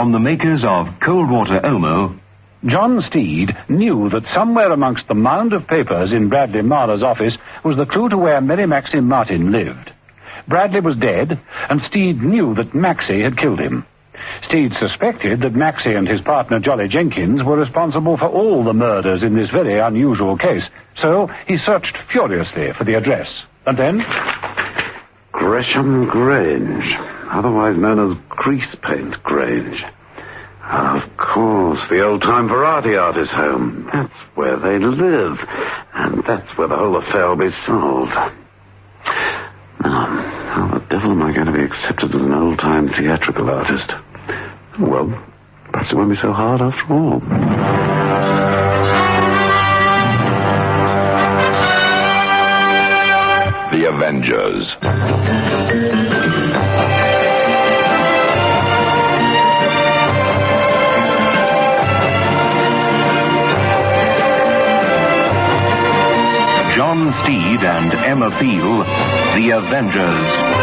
From the makers of Cold Water Omo, John Steed knew that somewhere amongst the mound of papers in Bradley Marler's office was the clue to where Mary Maxie Martin lived. Bradley was dead, and Steed knew that Maxie had killed him. Steed suspected that Maxie and his partner Jolly Jenkins were responsible for all the murders in this very unusual case, so he searched furiously for the address. And then... Gresham Grange, otherwise known as Greasepaint Grange. Of course, the old-time variety artist home. That's where they live, and that's where the whole affair will be solved. Now, how the devil am I going to be accepted as an old-time theatrical artist? Well, perhaps it won't be so hard after all. The Avengers. John Steed and Emma Peel, The Avengers.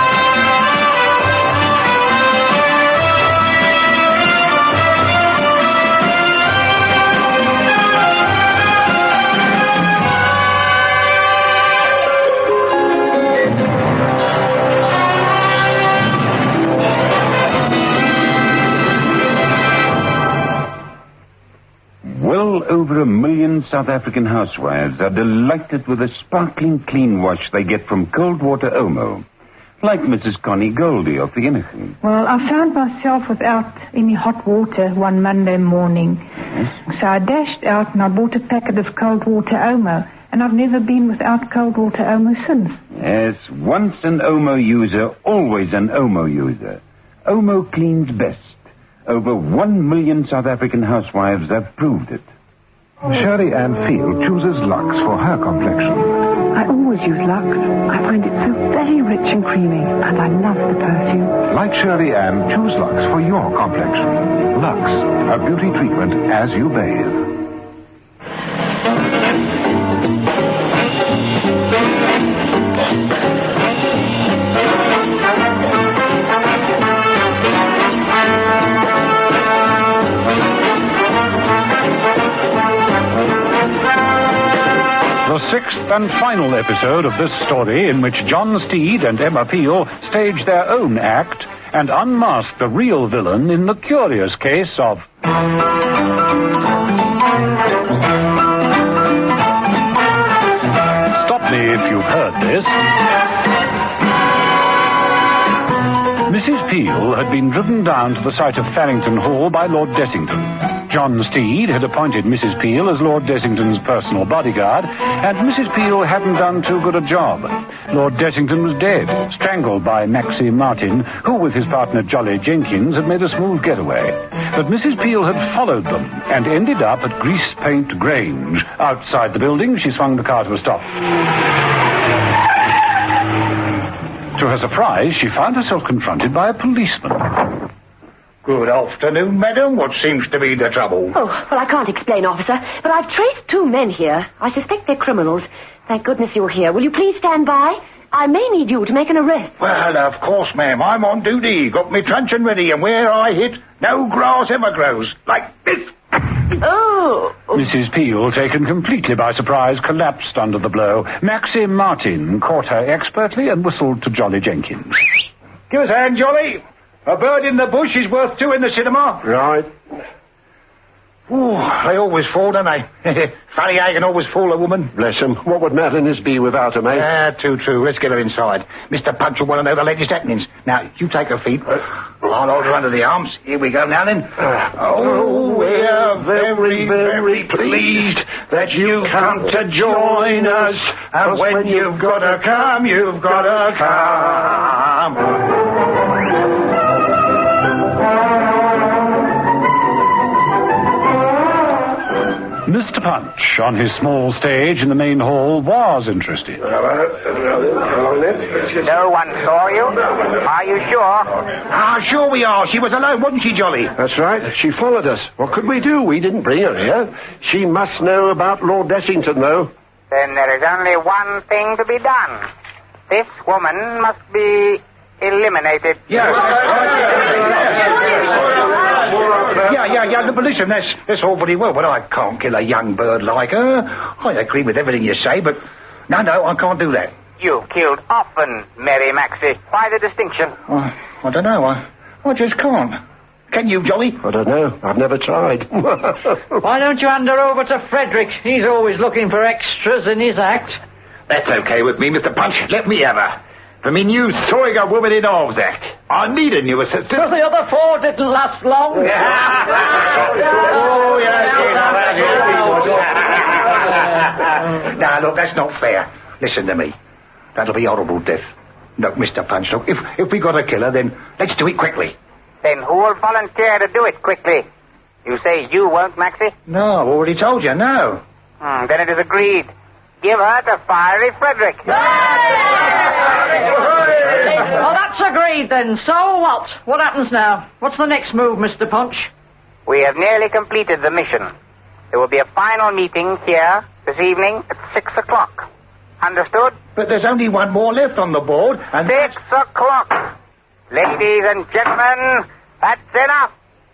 Over 1 million South African housewives are delighted with the sparkling clean wash they get from Cold Water Omo. Like Mrs. Connie Goldie of the Innocent. Well, I found myself without any hot water one Monday morning. Yes. So I dashed out and I bought a packet of Cold Water Omo. And I've never been without Cold Water Omo since. Yes, once an Omo user, always an Omo user. Omo cleans best. Over 1 million South African housewives have proved it. Shirley Ann Field chooses Lux for her complexion. I always use Lux. I find it so very rich and creamy, and I love the perfume. Like Shirley Ann, choose Lux for your complexion. Lux, a beauty treatment as you bathe. The sixth and final episode of this story, in which John Steed and Emma Peel stage their own act and unmask the real villain in the curious case of... Stop me if you've heard this. Mrs. Peel had been driven down to the site of Farrington Hall by Lord Dessington. John Steed had appointed Mrs. Peel as Lord Dessington's personal bodyguard, and Mrs. Peel hadn't done too good a job. Lord Dessington was dead, strangled by Maxie Martin, who, with his partner Jolly Jenkins, had made a smooth getaway. But Mrs. Peel had followed them and ended up at Greasepaint Grange. Outside the building, she swung the car to a stop. To her surprise, she found herself confronted by a policeman. Good afternoon, madam. What seems to be the trouble? Oh, well, I can't explain, officer, but I've traced 2 men here. I suspect they're criminals. Thank goodness you're here. Will you please stand by? I may need you to make an arrest. Well, of course, ma'am. I'm on duty. Got me truncheon ready, and where I hit, no grass ever grows. Like this. Oh. Mrs. Peel, taken completely by surprise, collapsed under the blow. Maxie Martin caught her expertly and whistled to Jolly Jenkins. Give us a hand, Jolly. A bird in the bush is worth 2 in the cinema. Right. Ooh, they always fall, don't they? Funny how you can always fool a woman. Bless him. What would Matt and this be without him, eh? Too true. Let's get her inside. Mr. Punch will want to know the latest happenings. Now, you take her feet. I'll hold her under the arms. Here we go now, then. We're very, very pleased that you come to join us. And when you've got to come, you've got to come. Mr. Punch, on his small stage in the main hall, was interested. No one saw you? Are you sure? Sure we are. She was alone, wasn't she, Jolly? That's right. She followed us. What could we do? We didn't bring her here. She must know about Lord Dessington, though. Then there is only one thing to be done. This woman must be eliminated. Yes. Yeah, but listen, that's all very well, but I can't kill a young bird like her. I agree with everything you say, but no, I can't do that. You've killed often, Mary Maxie. Why the distinction? I don't know. I just can't. Can you, Jolly? I don't know. I've never tried. Why don't you hand her over to Frederick? He's always looking for extras in his act. That's okay with me, Mr. Punch. Let me have her. For me new sawing a woman in arms act. I need a new assistant. Well, the other 4 didn't last long. Now, look, that's not fair. Listen to me. That'll be horrible death. Look, Mr. Punch, look, if we got a killer, then let's do it quickly. Then who will volunteer to do it quickly? You say you won't, Maxie? No, I've already told you, no. Then it is agreed. Give her to Fiery Frederick. Well, that's agreed then. So what? What happens now? What's the next move, Mr. Punch? We have nearly completed the mission. There will be a final meeting here this evening at 6 o'clock. Understood? But there's only one more left on the board, and 6 o'clock. Ladies and gentlemen, that's enough.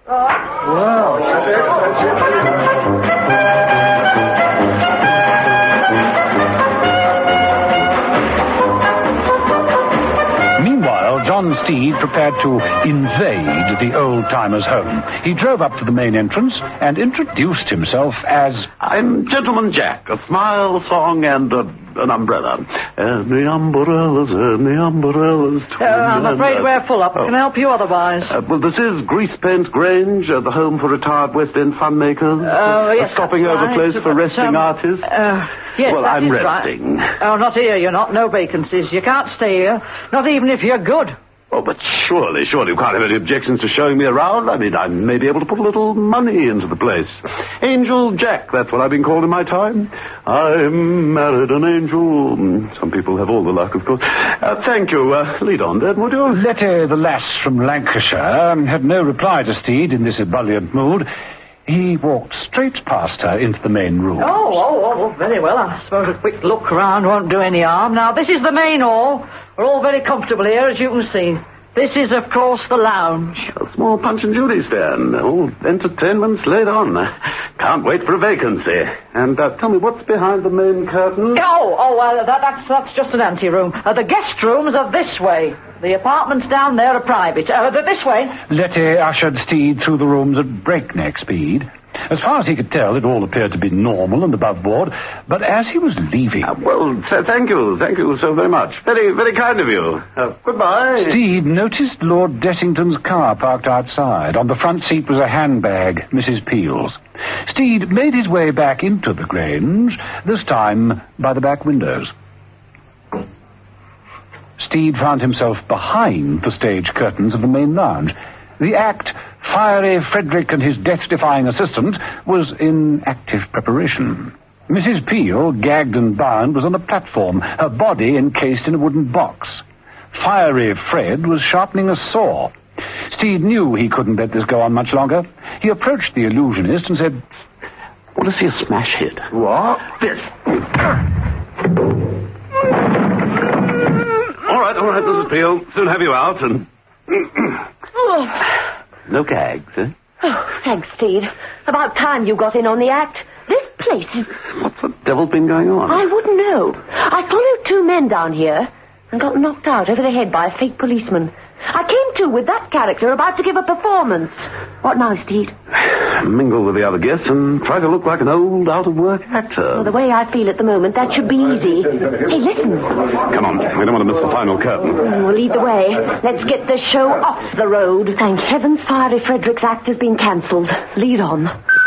Meanwhile, John Steed prepared to invade the old-timers' home. He drove up to the main entrance and introduced himself as... I'm Gentleman Jack, a smile, song, and an umbrella. And the umbrellas. I'm afraid we're full up. Can I help you otherwise? Well, this is Greasepaint Grange, the home for retired West End fun makers. Yes, a stopping-over place for resting artists. Yes, well, I'm resting. Right. Oh, not here, you're not. No vacancies. You can't stay here. Not even if you're good. Oh, but surely you can't have any objections to showing me around. I mean, I may be able to put a little money into the place. Angel Jack, that's what I've been called in my time. I'm married an angel. Some people have all the luck, of course. Thank you. Lead on, then, would you? Letty, the lass from Lancashire, had no reply to Steed in this ebullient mood. He walked straight past her into the main room. Oh, very well. I suppose a quick look round won't do any harm. Now, this is the main hall. We're all very comfortable here, as you can see. This is, of course, the lounge. A small Punch and Judy stand. Oh, entertainment's laid on. Can't wait for a vacancy. And tell me, what's behind the main curtain? That's just an anteroom. The guest rooms are this way. The apartments down there are private. This way. Letty ushered Steed through the rooms at breakneck speed. As far as he could tell, it all appeared to be normal and above board, but as he was leaving... Thank you so very much. Very, very kind of you. Goodbye. Steed noticed Lord Dessington's car parked outside. On the front seat was a handbag, Mrs. Peel's. Steed made his way back into the Grange, this time by the back windows. Steed found himself behind the stage curtains of the main lounge. The act, Fiery Frederick and his death-defying assistant, was in active preparation. Mrs. Peel, gagged and bound, was on a platform, her body encased in a wooden box. Fiery Fred was sharpening a saw. Steed knew he couldn't let this go on much longer. He approached the illusionist and said, "Want to see a smash hit?" What? This. All right, Mrs. Peel. Soon have you out, and... No gags, eh? Oh, thanks, Steed. About time you got in on the act. This place is... What the devil's been going on? I wouldn't know. I followed 2 men down here and got knocked out over the head by a fake policeman. I came to with that character about to give a performance. What now, Steed? Mingle with the other guests and try to look like an old, out-of-work actor. Well, the way I feel at the moment, that should be easy. Hey, listen. Come on, we don't want to miss the final curtain. We'll lead the way. Let's get this show off the road. Thank heavens Fiery Frederick's act has been cancelled. Lead on.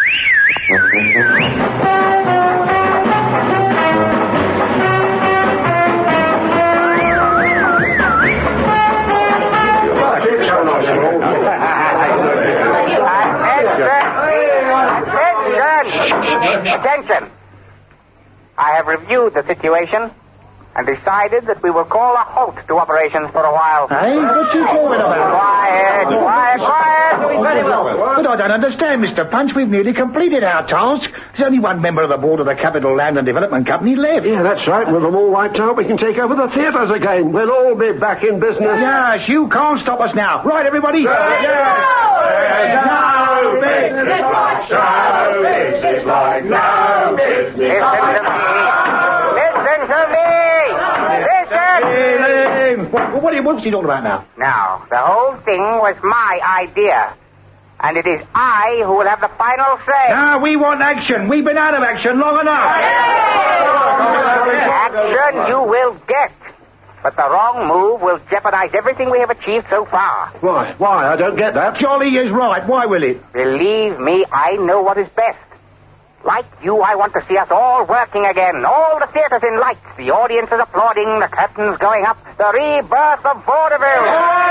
Attention! I have reviewed the situation and decided that we will call a halt to operations for a while. Hey, what you calling about? Quiet! Very well. But I don't understand, Mr. Punch. We've nearly completed our task. There's only one member of the board of the Capital Land and Development Company left. Yeah, that's right. With them all wiped out, we can take over the theatres again. We'll all be back in business. Yes, you can't stop us now. Right, everybody? No! business like show business like no business like Listen to me! Listen! What's he talking about now? Now, the whole thing was my idea. And it is I who will have the final say. Now, we want action. We've been out of action long enough. Action you will get. But the wrong move will jeopardize everything we have achieved so far. Why? I don't get that. Jolly is right. Why will it? Believe me, I know what is best. Like you, I want to see us all working again. All the theaters in lights, the audiences applauding, the curtains going up, the rebirth of vaudeville.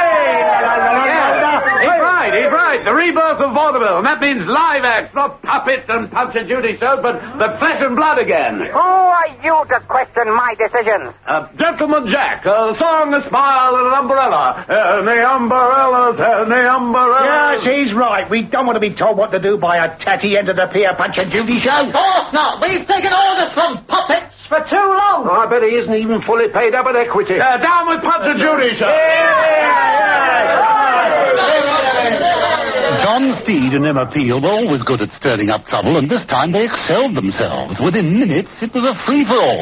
He's right. The rebirth of vaudeville. And that means live acts, not puppets and Punch and Judy shows, but the flesh and blood again. Who are you to question my decisions? Gentleman Jack, a song, a smile, and an umbrella. And the umbrellas, and the umbrellas. Yes, he's right. We don't want to be told what to do by a tatty end of the pier Punch and Judy show. Of course not. We've taken orders from puppets for too long. I bet he isn't even fully paid up at equity. Down with Punch and Judy show. John Steed and Emma Peel were always good at stirring up trouble, and this time they excelled themselves. Within minutes, it was a free-for-all.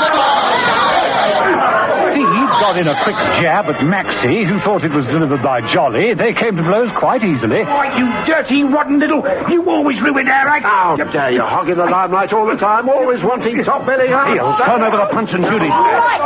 Steed got in a quick jab at Maxie, who thought it was delivered by Jolly. They came to blows quite easily. Why, you dirty, rotten little... You always ruin our act. How dare you, hogging the limelight all the time, always wanting top billing. Peel, turn over the Punch and Judy.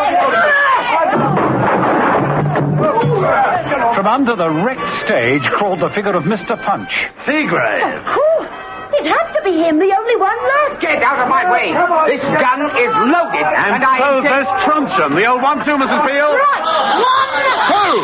From under the wrecked stage crawled the figure of Mr. Punch. Seagrave. It had to be him, the only one left. Get out of my way. This gun is loaded. And so there's Truncheon, the old one too, Mrs. Peel. Right. One.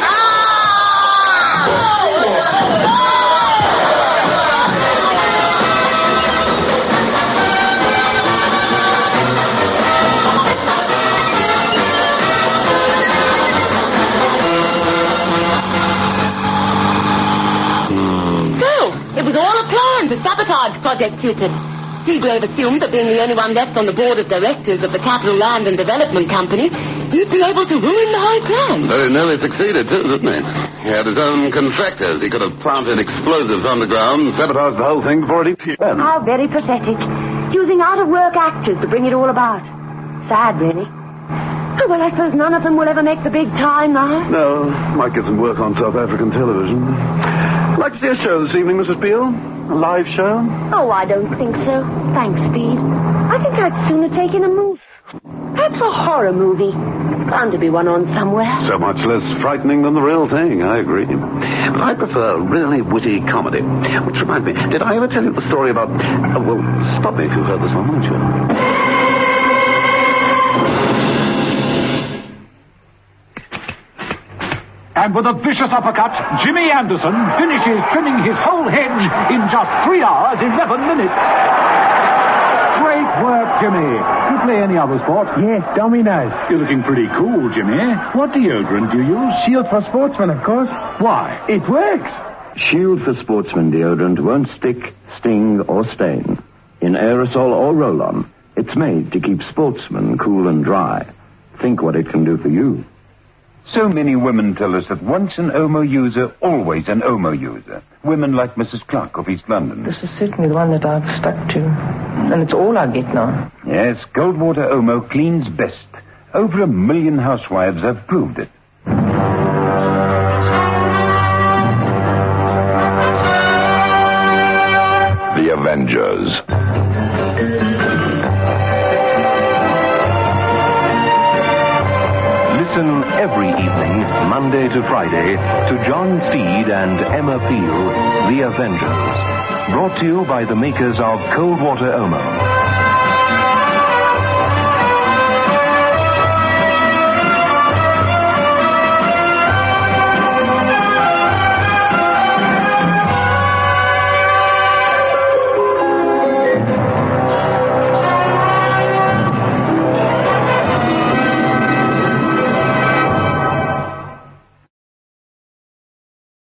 It was all a plan to sabotage Project Cupid. Seagrave assumed that being the only one left on the board of directors of the Capital Land and Development Company, he'd be able to ruin the whole plan. Very nearly succeeded, too, didn't he? He had his own contractors. He could have planted explosives underground and sabotaged the whole thing before it began. How very pathetic. Using out-of-work actors to bring it all about. Sad, really. Oh, well, I suppose none of them will ever make the big time now. No, might get some work on South African television. Like to see a show this evening, Mrs. Peel? A live show? Oh, I don't think so. Thanks, Speed. I think I'd sooner take in a movie. Perhaps a horror movie. Bound to be one on somewhere. So much less frightening than the real thing, I agree. But I prefer really witty comedy. Which reminds me, did I ever tell you the story about... well, stop me if you've heard this one, won't you? And with a vicious uppercut, Jimmy Anderson finishes trimming his whole hedge in just 3 hours, 11 minutes. Great work, Jimmy. You play any other sport? Yes, dominoes. You're looking pretty cool, Jimmy. What deodorant do you use? Shield for Sportsmen, of course. Why? It works. Shield for Sportsmen deodorant won't stick, sting, or stain. In aerosol or roll-on, it's made to keep sportsmen cool and dry. Think what it can do for you. So many women tell us that once an Omo user, always an Omo user. Women like Mrs. Clark of East London. This is certainly the one that I've stuck to. And it's all I get now. Yes, Goldwater Omo cleans best. Over 1 million housewives have proved it. The Avengers. Listen every evening, Monday to Friday, to John Steed and Emma Peel, The Avengers. Brought to you by the makers of Cold Water Omo.